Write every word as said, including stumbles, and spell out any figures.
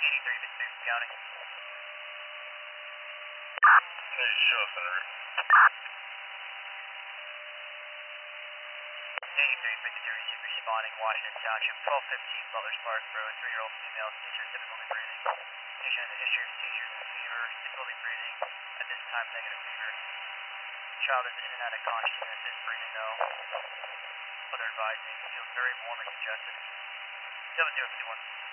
eighty-three fifty-three County. Hey, show up, Senator. eighty-three fifty-three, receive responding, Washington Township, twelve fifteen Butler's Park Road, three-year-old female, seizure, difficulty breathing. Patient has a history of seizures and fever, difficulty breathing, at this time negative fever. Child is in and out of consciousness, is breathing though. Other advising, feels very warm and congested. seven zero five one.